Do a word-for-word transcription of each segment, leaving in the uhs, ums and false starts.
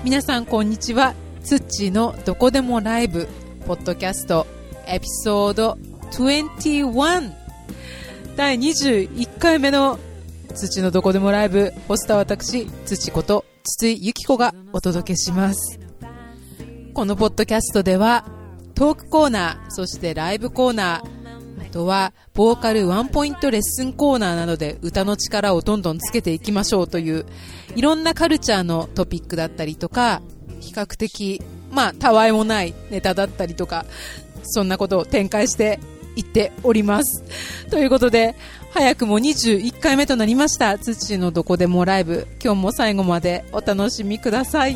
皆さんこんにちは。ツッチーのどこでもライブポッドキャストエピソードにじゅういちだいにじゅういっかいめのツッチーのどこでもライブ、ホスター私ツッチこと筒井ゆき子がお届けします。このポッドキャストではトークコーナー、そしてライブコーナー、あとはボーカルワンポイントレッスンコーナーなどで歌の力をどんどんつけていきましょうといういろんなカルチャーのトピックだったりとか、比較的まあたわいもないネタだったりとか、そんなことを展開していっております。ということで早くもにじゅういっかいめとなりましたツッチーのどこでもライブ、今日も最後までお楽しみください。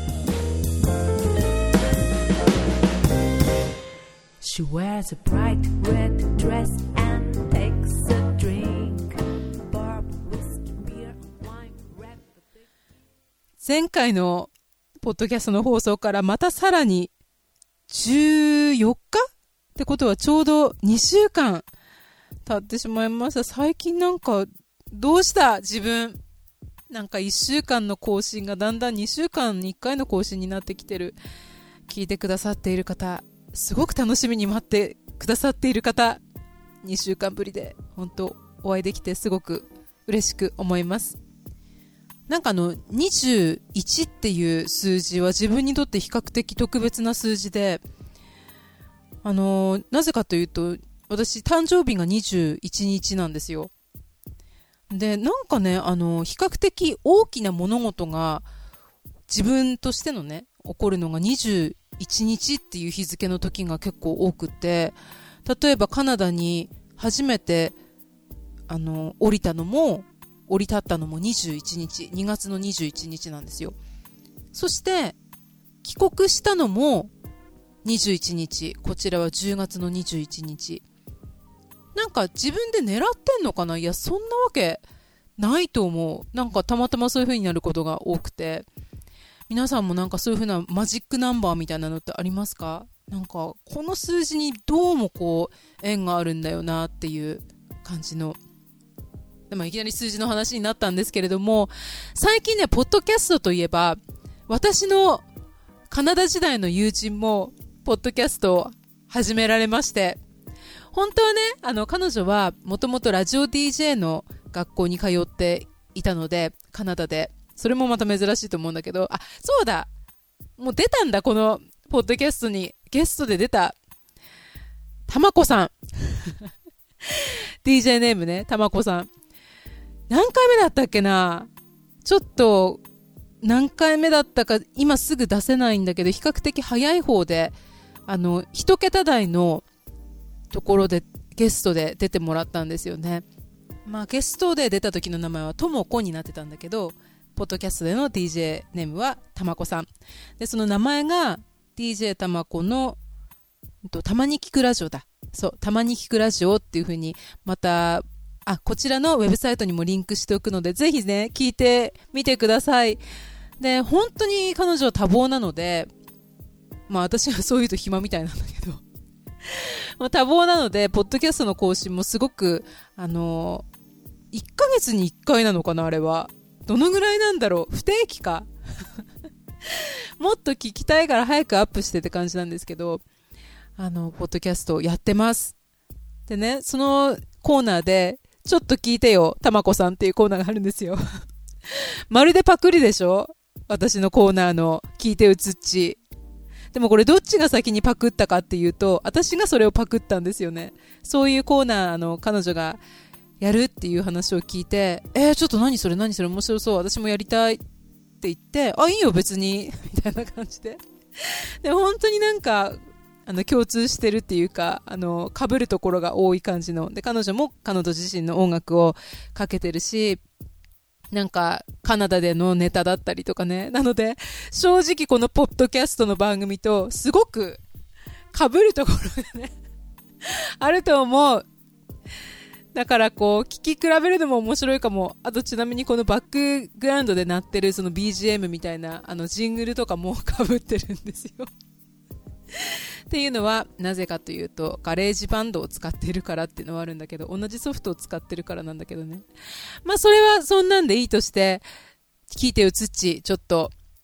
She wears a bright red dress and takes a drink. Barb, whiskey, beer, wine, red. 前回のポッドキャストの放送からまたさらにじゅうよっかってことはちょうどにしゅうかん経ってしまいました。最近なんかどうした自分、なんかいっしゅうかんの更新がだんだんにしゅうかんにいっかいの更新になってきてる。聞いてくださっている方、すごく楽しみに待ってくださっている方、にしゅうかんぶりで本当お会いできてすごく嬉しく思います。なんかあのにじゅういちっていう数字は自分にとって比較的特別な数字で、あのー、なぜかというと私誕生日がにじゅういちにちなんですよ。でなんかね、あのー、比較的大きな物事が自分としてのね起こるのがにじゅういちにちっていう日付の時が結構多くて、例えばカナダに初めてあの降りたのも降り立ったのもにじゅういちにち、にがつのにじゅういちにちなんですよ。そして帰国したのもにじゅういちにち、こちらはじゅうがつのにじゅういちにち。なんか自分で狙ってんのかな。いやそんなわけないと思う。なんかたまたまそういう風になることが多くて、皆さんもなんかそういう風なマジックナンバーみたいなのってありますか？なんかこの数字にどうもこう縁があるんだよなっていう感じの、でもいきなり数字の話になったんですけれども、最近ねポッドキャストといえば私のカナダ時代の友人もポッドキャストを始められまして、本当はねあの彼女はもともとラジオ ディージェー の学校に通っていたのでカナダで、それもまた珍しいと思うんだけど、あ、そうだ、もう出たんだ、このポッドキャストにゲストで出たたまこさんディージェー ネームね、たまこさん、何回目だったっけな、ちょっと何回目だったか今すぐ出せないんだけど、比較的早い方であの一桁台のところでゲストで出てもらったんですよね。まあゲストで出た時の名前はともこになってたんだけど、ポッドキャストでの ディージェー ネームはたまこさんで、その名前が ディージェー たまこのたまに聞くラジオだ。そう、たまに聞くラジオっていう風に、またあこちらのウェブサイトにもリンクしておくので、ぜひね聞いてみてください。で本当に彼女は多忙なので、まあ私はそういうと暇みたいなんだけどまあ多忙なのでポッドキャストの更新もすごくあのいっかげつにいっかいなのかな、あれはどのぐらいなんだろう、不定期かもっと聞きたいから早くアップしてって感じなんですけど、あのポッドキャストやってます。でね、そのコーナーでちょっと聞いてよたまこさんっていうコーナーがあるんですよまるでパクリでしょ、私のコーナーの聞いてうつっち。でもこれどっちが先にパクったかっていうと、私がそれをパクったんですよね。そういうコーナー、あの彼女がやるっていう話を聞いて、えー、ちょっと何それ何それ面白そう、私もやりたいって言って、あいいよ別にみたいな感じでで本当になんかあの共通してるっていうか、あの被るところが多い感じので、彼女も彼女自身の音楽をかけてるし、なんかカナダでのネタだったりとかね、なので正直このポッドキャストの番組とすごく被るところがねあると思う。だからこう聞き比べるのも面白いかも。あとちなみにこのバックグラウンドで鳴ってるその ビージーエム みたいなあのジングルとかも被ってるんですよっていうのはなぜかというと、ガレージバンドを使っているからっていうのはあるんだけど、同じソフトを使ってるからなんだけどね。まあそれはそんなんでいいとして、聞いてうつっちちょっと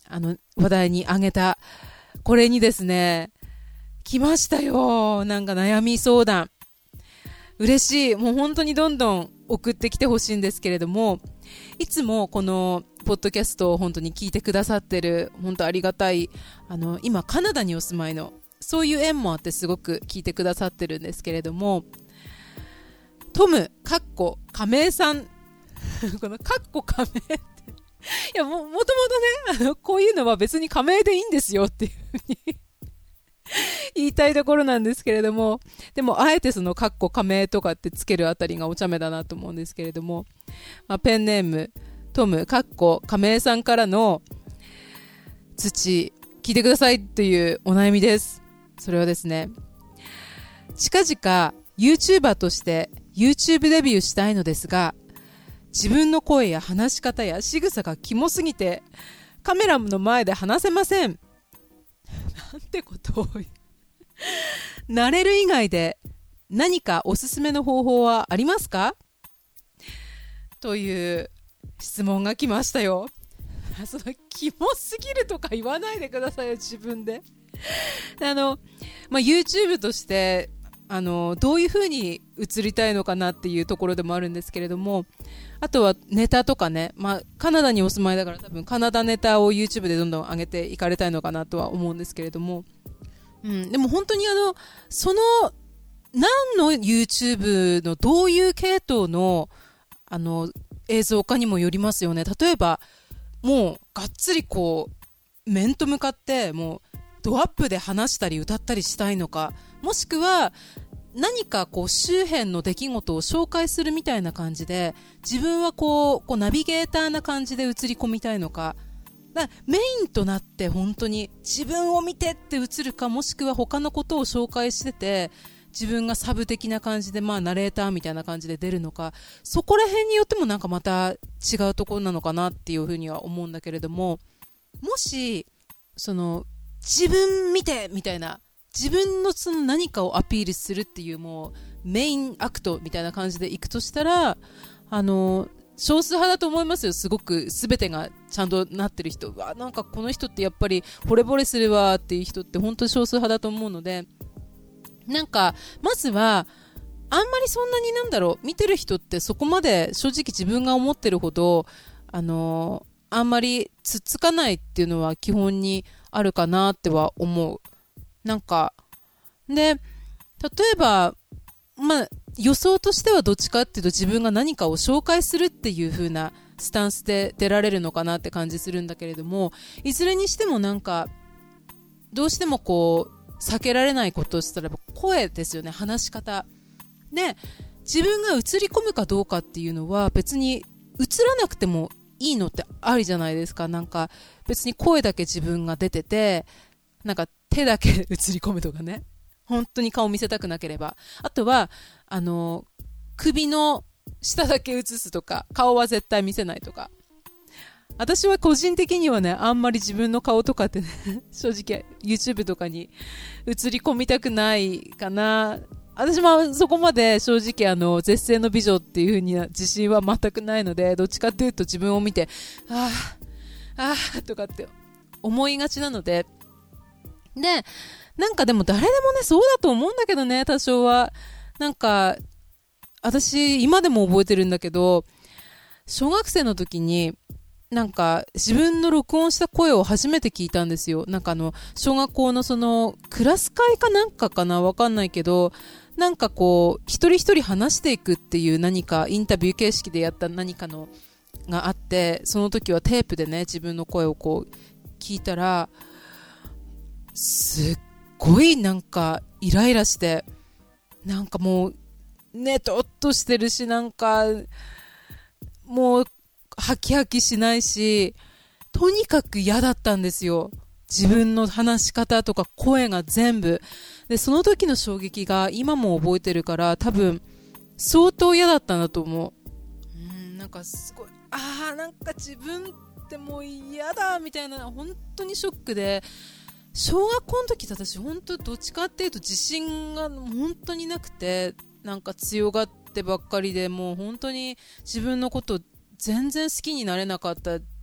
あの話題に挙げたこれにですね、来ましたよ。なんか悩み相談。嬉しい。もう本当にどんどん送ってきてほしいんですけれども、いつもこのポッドキャストを本当に聞いてくださってる、本当ありがたい、あの今カナダにお住まいの、そういう縁もあってすごく聞いてくださってるんですけれども、トムかっこ亀井さんこのかっこ亀井っていや も, もともとね、あのこういうのは別に亀井でいいんですよっていうふうに言いたいところなんですけれども、でもあえてそのかっこ亀井とかってつけるあたりがお茶目だなと思うんですけれども、まあ、ペンネームトムかっこ亀井さんからの土聞いてくださいっていうお悩みです。それはですね、近々 YouTuber として YouTube デビューしたいのですが、自分の声や話し方や仕草がキモすぎてカメラの前で話せません。なんてことを慣れる以外で何かおすすめの方法はありますかという質問が来ましたよ。そのキモすぎるとか言わないでくださいよ、自分で。あの、まあ、YouTube としてあのどういう風に映りたいのかなっていうところでもあるんですけれども、あとはネタとかね、まあ、カナダにお住まいだから多分カナダネタを YouTube でどんどん上げていかれたいのかなとは思うんですけれども、うん、でも本当にあのその何の YouTube のどういう系統のあの映像かにもよりますよね。例えばもうがっつりこう面と向かってもうドアップで話したり歌ったりしたいのか、もしくは何かこう周辺の出来事を紹介するみたいな感じで自分はこう、こうナビゲーターな感じで映り込みたいのか、だからメインとなって本当に自分を見てって映るか、もしくは他のことを紹介してて自分がサブ的な感じで、まあナレーターみたいな感じで出るのか、そこら辺によってもなんかまた違うところなのかなっていうふうには思うんだけれども、もしその自分見てみたいな、自分のその何かをアピールするっていうもうメインアクトみたいな感じでいくとしたら、あの少数派だと思いますよ。すごく全てがちゃんとなってる人、うわなんかこの人ってやっぱり惚れ惚れするわっていう人って本当に少数派だと思うので、なんかまずはあんまりそんなになんだろう、見てる人ってそこまで正直自分が思ってるほどあのあんまりつっつかないっていうのは基本にあるかなっては思う。なんかで例えばまあ予想としてはどっちかっていうと自分が何かを紹介するっていう風なスタンスで出られるのかなって感じするんだけれども、いずれにしてもなんかどうしてもこう避けられないことをしたら声ですよね、話し方で。自分が映り込むかどうかっていうのは別に映らなくてもいいのってありじゃないですか。なんか別に声だけ自分が出てて、なんか手だけ映り込むとかね、本当に顔見せたくなければ、あとはあの首の下だけ映すとか、顔は絶対見せないとか。私は個人的にはね、あんまり自分の顔とかってね正直 YouTube とかに映り込みたくないかな。私もそこまで正直あの絶世の美女っていう風には自信は全くないので、どっちかっていうと自分を見てあーあーとかって思いがちなので、でなんかでも誰でもねそうだと思うんだけどね、多少は。なんか私今でも覚えてるんだけど、小学生の時になんか自分の録音した声を初めて聞いたんですよ。なんかあの小学校のそのクラス会かなんかかな、わかんないけど、なんかこう一人一人話していくっていう何かインタビュー形式でやった何かのがあって、その時はテープでね自分の声をこう聞いたら、すっごいなんかイライラして、なんかもうねとっとしてるし、なんかもうハキハキしないし、とにかく嫌だったんですよ。自分の話し方とか声が全部で、その時の衝撃が今も覚えてるから、多分相当嫌だったんだと思う。うん、なんかすごい、あーなんか自分ってもう嫌だみたいな、本当にショックで、小学校の時って私本当どっちかっていうと自信が本当になくて、なんか強がってばっかりで、もう本当に自分のこと全然好きになれなかった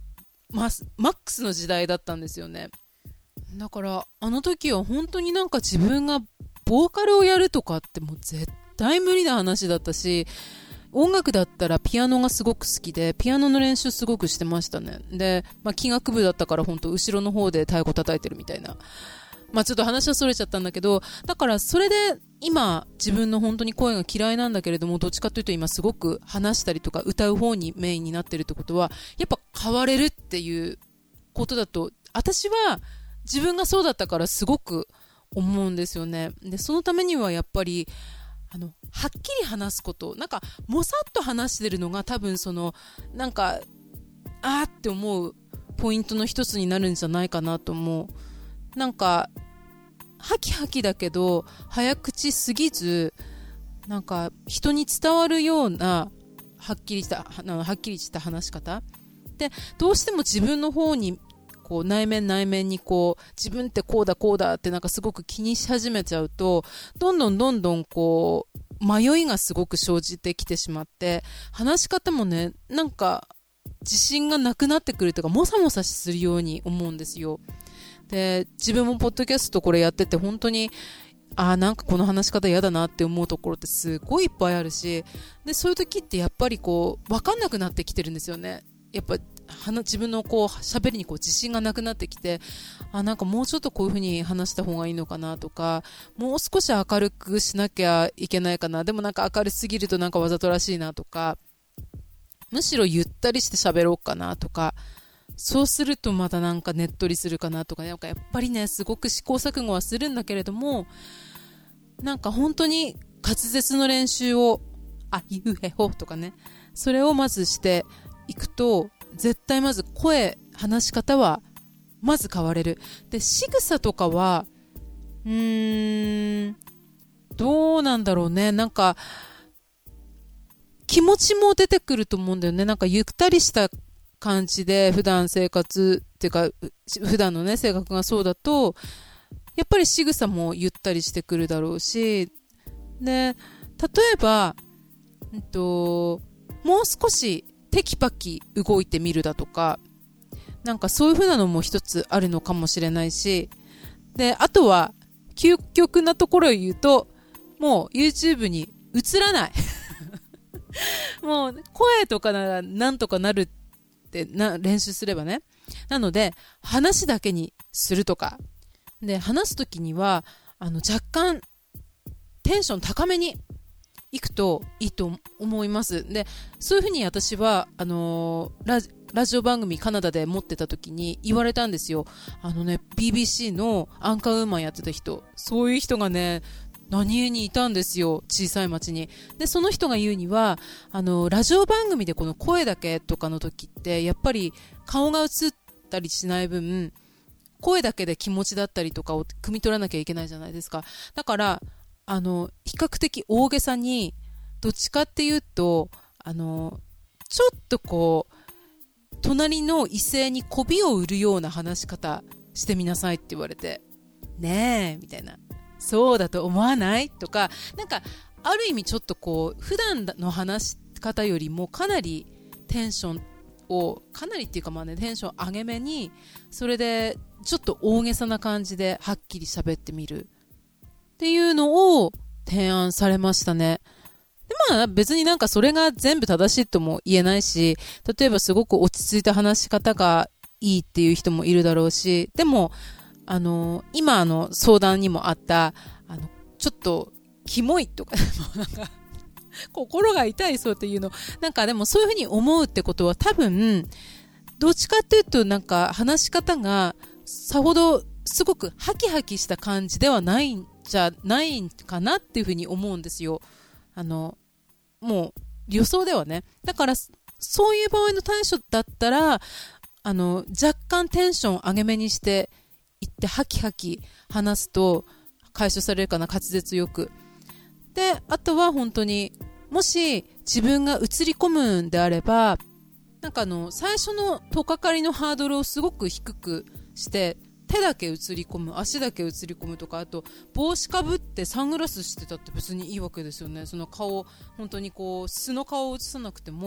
マスマックスの時代だったんですよね。だからあの時は本当になんか自分がボーカルをやるとかってもう絶対無理な話だったし、音楽だったらピアノがすごく好きでピアノの練習すごくしてましたね。で、まあ、器楽部だったから本当後ろの方で太鼓叩いてるみたいな、まあちょっと話はそれちゃったんだけど、だからそれで今自分の本当に声が嫌いなんだけれども、どっちかというと今すごく話したりとか歌う方にメインになってるってことはやっぱ変われるっていうことだと私は自分がそうだったからすごく思うんですよね。でそのためにはやっぱりあのはっきり話すこと、なんかもさっと話してるのが多分そのなんかあーって思うポイントの一つになるんじゃないかなと思う。なんかハキハキだけど早口すぎず、なんか人に伝わるようなはっきりしたはっきりした話し方で、どうしても自分の方にこう内面内面にこう自分ってこうだこうだってなんかすごく気にし始めちゃうと、どんどんどんどんこう迷いがすごく生じてきてしまって、話し方もねなんか自信がなくなってくるというか、もさもさするように思うんですよ。で自分もポッドキャストこれやってて本当にあーなんかこの話し方嫌だなって思うところってすごいいっぱいあるし、でそういう時ってやっぱりこう分かんなくなってきてるんですよね。やっぱ自分のこう喋りにこう自信がなくなってきて、あなんかもうちょっとこういう風に話した方がいいのかなとか、もう少し明るくしなきゃいけないかな、でもなんか明るすぎるとなんかわざとらしいなとか、むしろゆったりして喋ろうかなとか、そうするとまたなんかねっとりするかなとか、なんかやっぱりねすごく試行錯誤はするんだけれども、なんか本当に滑舌の練習をあいうへほとかね、それをまずしていくと絶対まず声話し方はまず変われる。で仕草とかはうーんどうなんだろうね、なんか気持ちも出てくると思うんだよね。なんかゆったりした感じで普段生活っていうか普段のね性格がそうだとやっぱり仕草もゆったりしてくるだろうし、で例えば、うんと、もう少しテキパキ動いてみるだとか、なんかそういう風なのも一つあるのかもしれないし、であとは究極なところを言うともう YouTube に映らないもう声とかならなんとかなるってな練習すればね。なので話だけにするとかで、話すときにはあの若干テンション高めにいくといいと思います。でそういうふうに私はあのー、ラジラジオ番組カナダで持ってた時に言われたんですよ。あのね ビービーシー のアンカーウーマンやってた人、そういう人がね何気にいたんですよ、小さい町に。でその人が言うにはあのラジオ番組でこの声だけとかの時ってやっぱり顔が映ったりしない分声だけで気持ちだったりとかを汲み取らなきゃいけないじゃないですか。だからあの比較的大げさに、どっちかっていうとあのちょっとこう隣の異性に媚びを売るような話し方してみなさいって言われて、ねえみたいな、そうだと思わないとか、なんかある意味ちょっとこう普段の話し方よりもかなりテンションをかなりっていうかまあねテンション上げめに、それでちょっと大げさな感じではっきり喋ってみるっていうのを提案されましたね。でまあ別になんかそれが全部正しいとも言えないし、例えばすごく落ち着いた話し方がいいっていう人もいるだろうし、でもあの今あの相談にもあったあのちょっとキモいとかなんか心が痛いそうっていうの、なんかでもそういうふうに思うってことは多分どっちかっていうとなんか話し方がさほどすごくハキハキした感じではないんじゃないかなっていうふうに思うんですよ。あのもう予想ではね。だからそういう場合の対処だったらあの若干テンション上げめにしていってハキハキ話すと解消されるかな、滑舌よく。であとは本当にもし自分が映り込むんであれば、なんかあの最初の取っかかりのハードルをすごく低くして手だけ映り込む、足だけ映り込むとか、あと帽子かぶってサングラスしてたって別にいいわけですよね。その顔本当にこう素の顔を映さなくても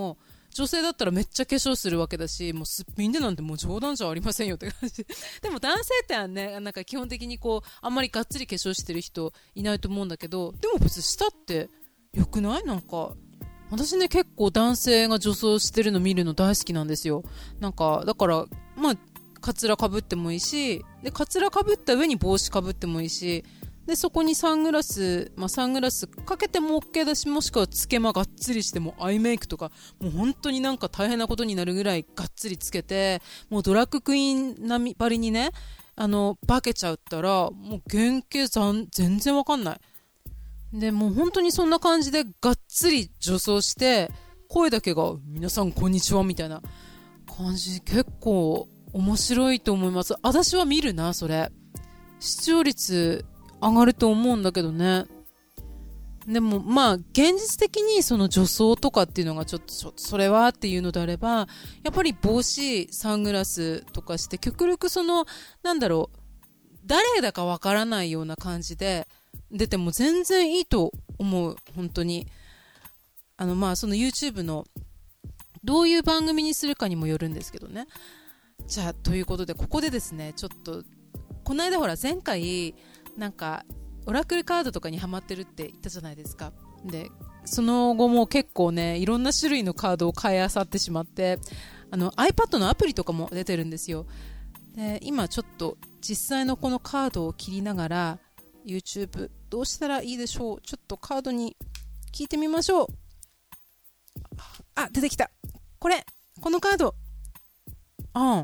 女性だったらめっちゃ化粧するわけだし、もうすっぴんでなんてもう冗談じゃありませんよって感じでも男性ってね、なんか基本的にこうあんまりがっつり化粧してる人いないと思うんだけど、でも別に舌って良くない？なんか私ね、結構男性が女装してるの見るの大好きなんですよ。なんかだからまあカツラかぶってもいいし、でカツラかぶった上に帽子かぶってもいいし、でそこにサングラス、まあ、サングラスかけても OK だし、もしくはつけまがっつりしてもアイメイクとかもう本当になんか大変なことになるぐらいがっつりつけて、もうドラッグクイーン並みばりにね、あの化けちゃったらもう原型全然わかんない。でもう本当にそんな感じでがっつり女装して、声だけが皆さんこんにちはみたいな感じ、結構面白いと思います。私は見るな、それ。視聴率上がると思うんだけどね。でもまあ現実的にその女装とかっていうのがちょっとそれはっていうのであれば、やっぱり帽子サングラスとかして極力そのなんだろう、誰だかわからないような感じで出ても全然いいと思う。本当にあのまあその YouTube のどういう番組にするかにもよるんですけどね。じゃあということでここでですね、ちょっとこの間ほら前回なんかオラクルカードとかにハマってるって言ったじゃないですか。でその後も結構ね、いろんな種類のカードを買い漁ってしまって、あの iPad のアプリとかも出てるんですよ。で今ちょっと実際のこのカードを切りながら YouTube どうしたらいいでしょう、ちょっとカードに聞いてみましょう。あ、出てきた。これこのカード、On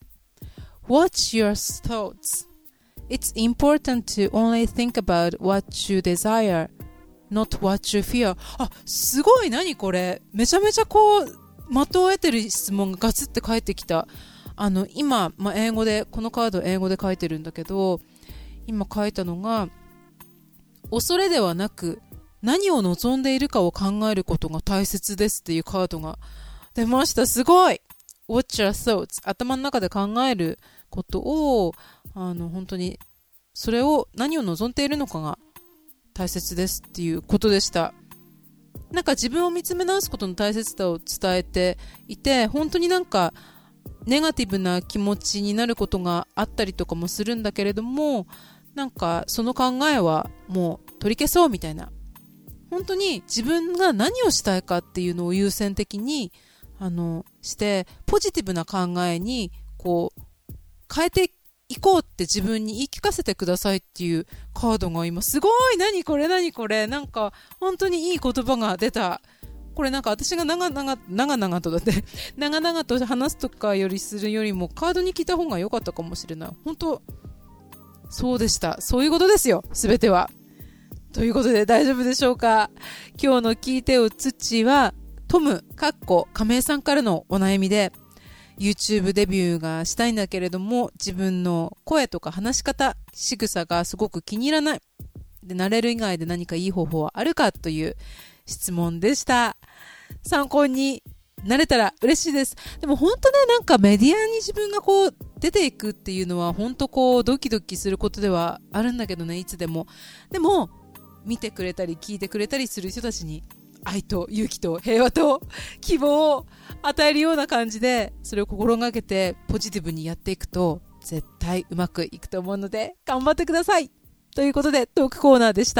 Watch your thoughts.It's important to only think about what you desire, not what you fear. あ、すごい。何これ。めちゃめちゃこう、的を得てる質問がガツって返ってきた。あの、今、まあ、英語で、このカード英語で書いてるんだけど、今書いたのが、恐れではなく、何を望んでいるかを考えることが大切ですっていうカードが出ました。すごい。Watch your thoughts. 頭の中で考えることを、あの本当にそれを何を望んでいるのかが大切ですっていうことでした。なんか自分を見つめ直すことの大切さを伝えていて、本当になんかネガティブな気持ちになることがあったりとかもするんだけれども、なんかその考えはもう取り消そうみたいな、本当に自分が何をしたいかっていうのを優先的にあのしてポジティブな考えにこう変えていこうって自分に言い聞かせてくださいっていうカードが今すごい。何これ何これ、なんか本当にいい言葉が出た。これなんか私が長々長々とだって長々と話すとかよりするよりもカードに聞いた方が良かったかもしれない。本当そうでした。そういうことですよ、すべては。ということで大丈夫でしょうか。今日の聞いてよ土はトムかっこ亀井さんからのお悩みで、YouTube デビューがしたいんだけれども自分の声とか話し方仕草がすごく気に入らないで、慣れる以外で何かいい方法はあるかという質問でした。参考になれたら嬉しいです。でも本当ね、なんかメディアに自分がこう出ていくっていうのは本当こうドキドキすることではあるんだけどね、いつでも。でも見てくれたり聞いてくれたりする人たちに愛と勇気と平和と希望を与えるような感じで、それを心がけてポジティブにやっていくと絶対うまくいくと思うので頑張ってください。ということでトークコーナーでした。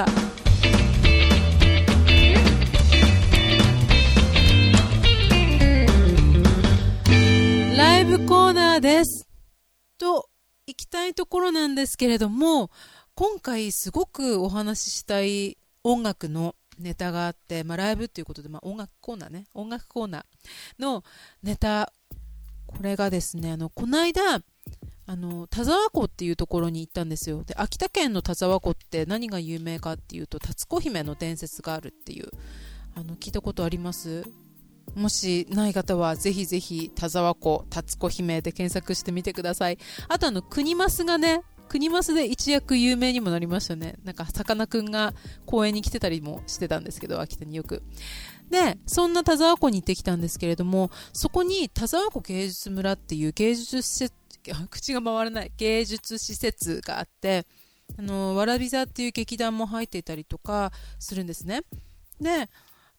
ライブコーナーですと行きたいところなんですけれども、今回すごくお話ししたい音楽のネタがあって、まあ、ライブということで、まあ、音楽コーナーね、音楽コーナーのネタ、これがですね、あのこの間あの田沢湖っていうところに行ったんですよ。で、秋田県の田沢湖って何が有名かっていうと、辰子姫の伝説があるっていう、あの聞いたことあります？もしない方はぜひぜひ田沢湖辰子姫で検索してみてください。あとあの国増がね、国増で一躍有名にもなりましたね。なんかさかなクンが公園に来てたりもしてたんですけど、秋田によく。で、そんな田沢湖に行ってきたんですけれども、そこに田沢湖芸術村っていう芸術施設、口が回らない芸術施設があって、あのわらび座っていう劇団も入っていたりとかするんですね。で、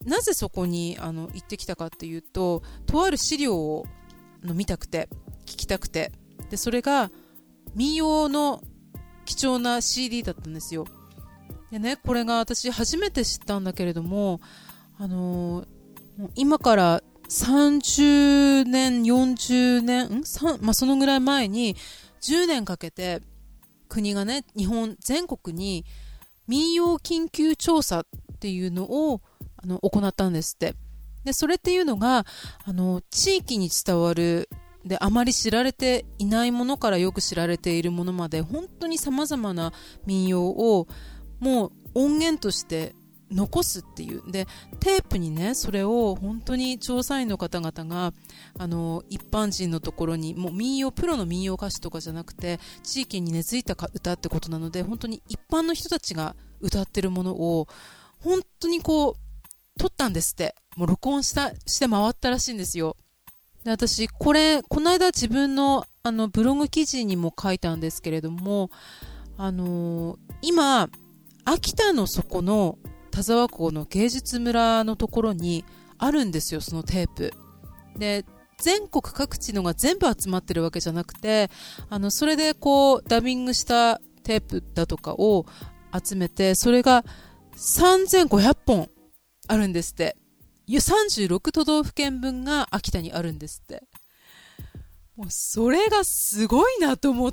なぜそこにあの行ってきたかっていうと、とある資料をあの見たくて聞きたくて、でそれが民謡の貴重な シーディー だったんですよ。でね、これが私初めて知ったんだけれども、あのー、今からさんじゅうねんよんじゅうねん、んまあ、そのぐらい前にじゅうねんかけて国がね、日本全国に民謡緊急調査っていうのをあの行ったんですって。でそれっていうのがあの地域に伝わるであまり知られていないものからよく知られているものまで、本当に様々な民謡をもう音源として残すっていう。でテープにね、それを本当に調査員の方々があの一般人のところに、もう民謡、プロの民謡歌手とかじゃなくて地域に根付いた歌ってことなので、本当に一般の人たちが歌ってるものを本当にこう撮ったんですって。もう録音したして回ったらしいんですよ。で私これこの間自分のあのブログ記事にも書いたんですけれども、あのー、今秋田の底の田沢湖の芸術村のところにあるんですよ、そのテープで。全国各地のが全部集まってるわけじゃなくて、あのそれでこうダビングしたテープだとかを集めて、それがさんぜんごひゃっぽんあるんですって。さんじゅうろくとどうふけんぶんが秋田にあるんですって。もうそれがすごいなと思って、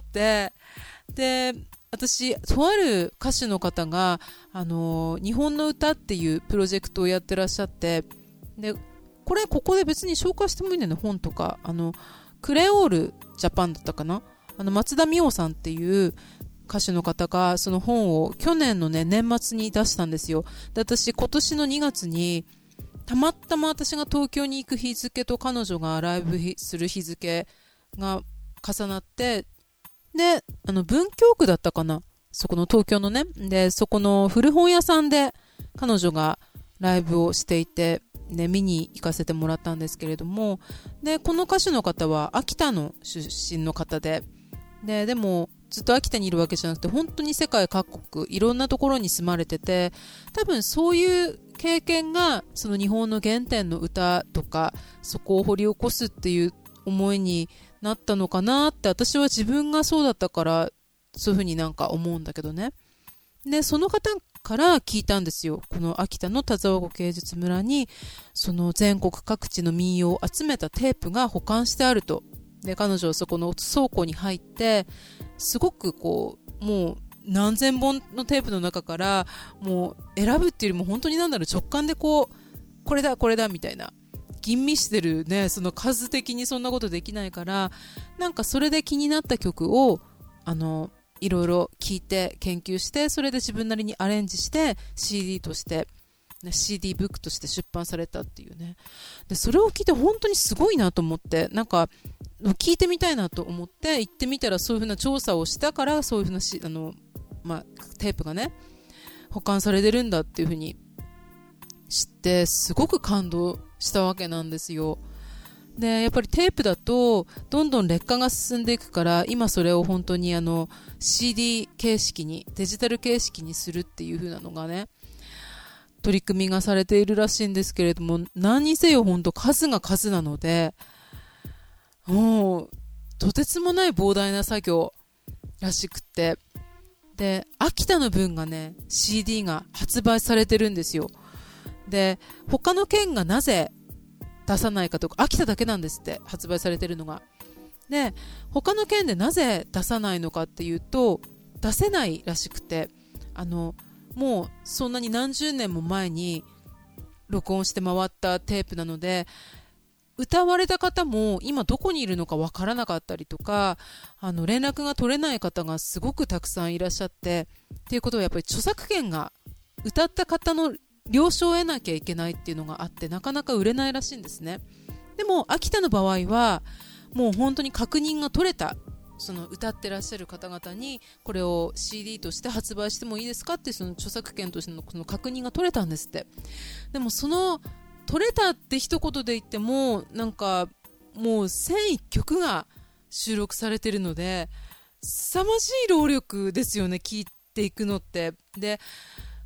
で私とある歌手の方があの日本の歌っていうプロジェクトをやってらっしゃって、でこれここで別に紹介してもいいんだよね、本とか。あのクレオールジャパンだったかな、あの松田美穂さんっていう歌手の方がその本を去年のね年末に出したんですよ。で私今年のにがつにたまたま私が東京に行く日付と彼女がライブする日付が重なって、であの文京区だったかな、そこの東京のね、でそこの古本屋さんで彼女がライブをしていて、ね、見に行かせてもらったんですけれども、でこの歌手の方は秋田の出身の方で、ででもずっと秋田にいるわけじゃなくて、本当に世界各国いろんなところに住まれてて、多分そういう経験がその日本の原点の歌とかそこを掘り起こすっていう思いになったのかなって、私は自分がそうだったからそういうふうになんか思うんだけどね。でその方から聞いたんですよ。この秋田の田沢湖芸術村にその全国各地の民謡を集めたテープが保管してあると。で彼女はそこの倉庫に入って、すごくこうもう何千本のテープの中からもう選ぶっていうよりも、本当になんだろう、直感でこうこれだこれだみたいな、吟味してるね、その数的にそんなことできないから、なんかそれで気になった曲をあのいろいろ聞いて研究して、それで自分なりにアレンジして シーディー としてシーディー ブックとして出版されたっていうね。でそれを聞いて本当にすごいなと思って、なんか聞いてみたいなと思って行ってみたら、そういう風な調査をしたから、そういう風なしあの、まあ、テープがね保管されてるんだっていう風に知って、すごく感動したわけなんですよ。でやっぱりテープだとどんどん劣化が進んでいくから、今それを本当にあの シーディー 形式に、デジタル形式にするっていう風なのがね取り組みがされているらしいんですけれども、何にせよ本当数が数なので、もうとてつもない膨大な作業らしくって、で秋田の分がね シーディー が発売されてるんですよ。で他の県がなぜ出さないかとか、秋田だけなんですって発売されてるのが。で他の県でなぜ出さないのかっていうと、出せないらしくて、あのもうそんなに何十年も前に録音して回ったテープなので、歌われた方も今どこにいるのかわからなかったりとか、あの連絡が取れない方がすごくたくさんいらっしゃって、っていうことはやっぱり著作権が歌った方の了承を得なきゃいけないっていうのがあって、なかなか売れないらしいんですね。でも秋田の場合はもう本当に確認が取れた、その歌ってらっしゃる方々にこれを シーディー として発売してもいいですかっていう、その著作権としてのこの確認が取れたんですって。でもその取れたって一言で言っても、なんかもうせんいっきょくが収録されてるので、凄まじい労力ですよね、聴いていくのって。で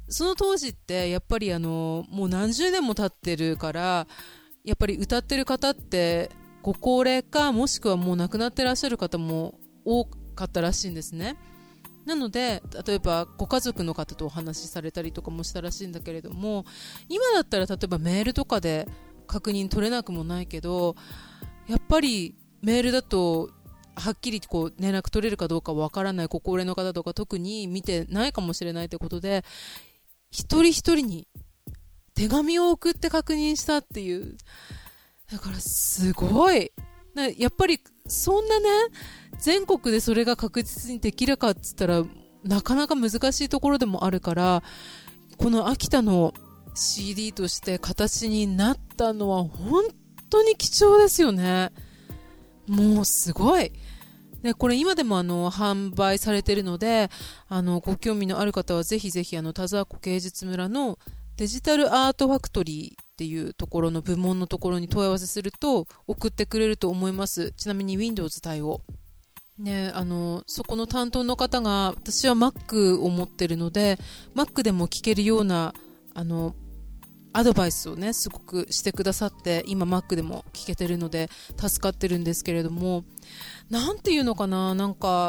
その当時ってやっぱりあのもう何十年も経ってるから、やっぱり歌ってる方ってご高齢か、もしくはもう亡くなってらっしゃる方も多かったらしいんですね。なので例えばご家族の方とお話しされたりとかもしたらしいんだけれども、今だったら例えばメールとかで確認取れなくもないけど、やっぱりメールだとはっきりこう連絡取れるかどうかわからないご高齢の方とか特に見てないかもしれないということで、一人一人に手紙を送って確認したっていう。だからすごいやっぱりそんなね、全国でそれが確実にできるかって言ったらなかなか難しいところでもあるから、この秋田の シーディー として形になったのは本当に貴重ですよね。もうすごい。でこれ今でもあの販売されているので、あのご興味のある方はぜひぜひあの田沢湖芸術村のデジタルアートファクトリーっていうところの部門のところに問い合わせすると送ってくれると思います。ちなみに Windows 対応ね、あのそこの担当の方が、私は Mac を持ってるので Mac でも聞けるようなあのアドバイスをねすごくしてくださって、今 Mac でも聞けてるので助かってるんですけれども、なんていうのかな、なんか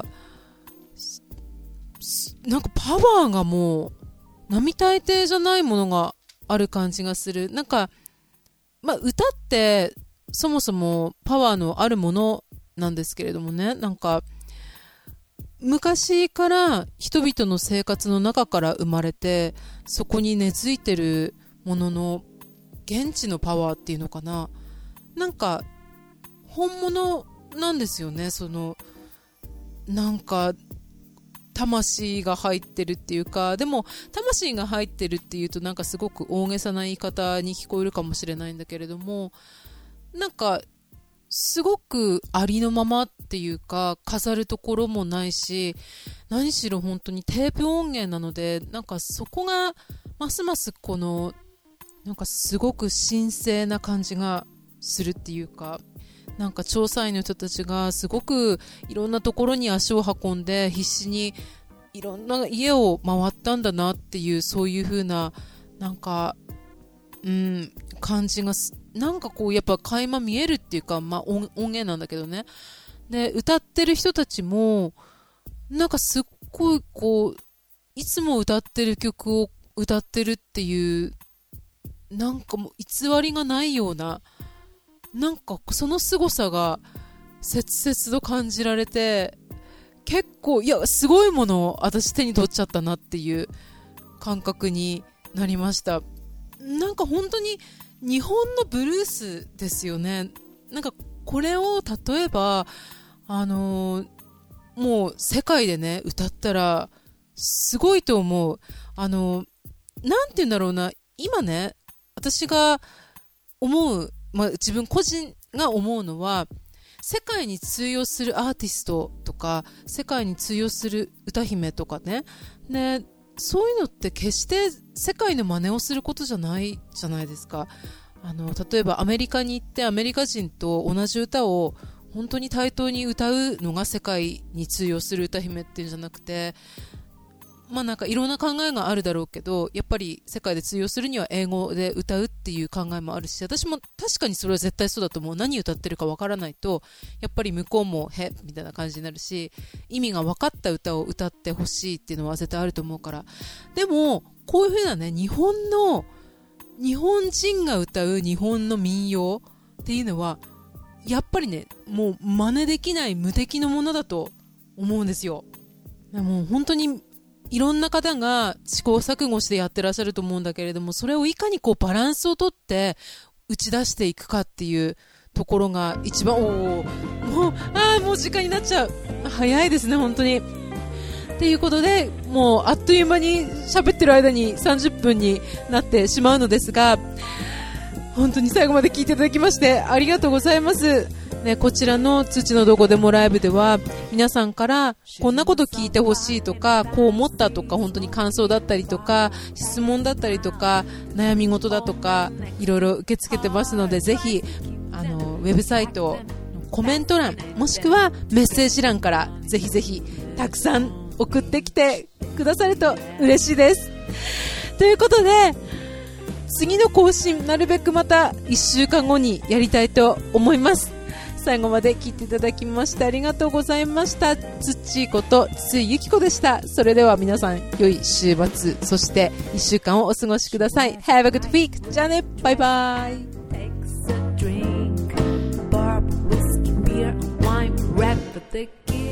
なんかパワーがもう並大抵じゃないものがある感じがする。なんか、まあ、歌ってそもそもパワーのあるものなんですけれどもね、なんか昔から人々の生活の中から生まれて、そこに根付いてるものの現地のパワーっていうのかな、なんか本物なんですよね。そのなんか魂が入ってるっていうか、でも魂が入ってるっていうとなんかすごく大げさな言い方に聞こえるかもしれないんだけれども、なんかすごくありのままっていうか、飾るところもないし、何しろ本当にテープ音源なので、なんかそこがますますこのなんかすごく神聖な感じがするっていうか、なんか調査員の人たちがすごくいろんなところに足を運んで必死にいろんな家を回ったんだなっていう、そういう風ななんかうん感じがなんかこうやっぱ垣間見えるっていうか、まあ、音, 音源なんだけどね。で歌ってる人たちもなんかすっごいこういつも歌ってる曲を歌ってるっていう、なんかもう偽りがないような、なんかその凄さが切々と感じられて、結構いやすごいものを私手に取っちゃったなっていう感覚になりました。なんか本当に日本のブルースですよね。なんかこれを例えばあのー、もう世界でね歌ったらすごいと思う。あのー、なんて言うんだろうな、今ね私が思う、まあ、自分個人が思うのは、世界に通用するアーティストとか世界に通用する歌姫とかね、でそういうのって決して世界の真似をすることじゃないじゃないですか。あの例えばアメリカに行ってアメリカ人と同じ歌を本当に対等に歌うのが世界に通用する歌姫っていうんじゃなくて、まあなんかいろんな考えがあるだろうけど、やっぱり世界で通用するには英語で歌うっていう考えもあるし、私も確かにそれは絶対そうだと思う。何歌ってるかわからないとやっぱり向こうもへみたいな感じになるし、意味が分かった歌を歌ってほしいっていうのは絶対あると思うから。でもこういう風なね、日本の日本人が歌う日本の民謡っていうのはやっぱりね、もう真似できない無敵のものだと思うんですよ。もう本当にいろんな方が試行錯誤してやってらっしゃると思うんだけれども、それをいかにこうバランスをとって打ち出していくかっていうところが一番、おーもうあーもう時間になっちゃう、早いですね本当に。っていうことでもうあっという間に喋ってる間にさんじゅっぷんになってしまうのですが、本当に最後まで聞いていただきましてありがとうございます、ね、こちらの土のどこでもライブでは皆さんからこんなこと聞いてほしいとか、こう思ったとか、本当に感想だったりとか質問だったりとか悩み事だとかいろいろ受け付けてますので、ぜひあのウェブサイトコメント欄もしくはメッセージ欄からぜひぜひたくさん送ってきてくださると嬉しいです。 ということで、次の更新なるべくまたいっしゅうかんごにやりたいと思います。最後まで聞いていただきましてありがとうございました。つっちーことついゆきこでした。それでは皆さん良い週末、そしていっしゅうかんをお過ごしください。 Have a good week. じゃあね、バイバイ。 Takes a drink, Barb, whiskey, beer, wine, red, but they keep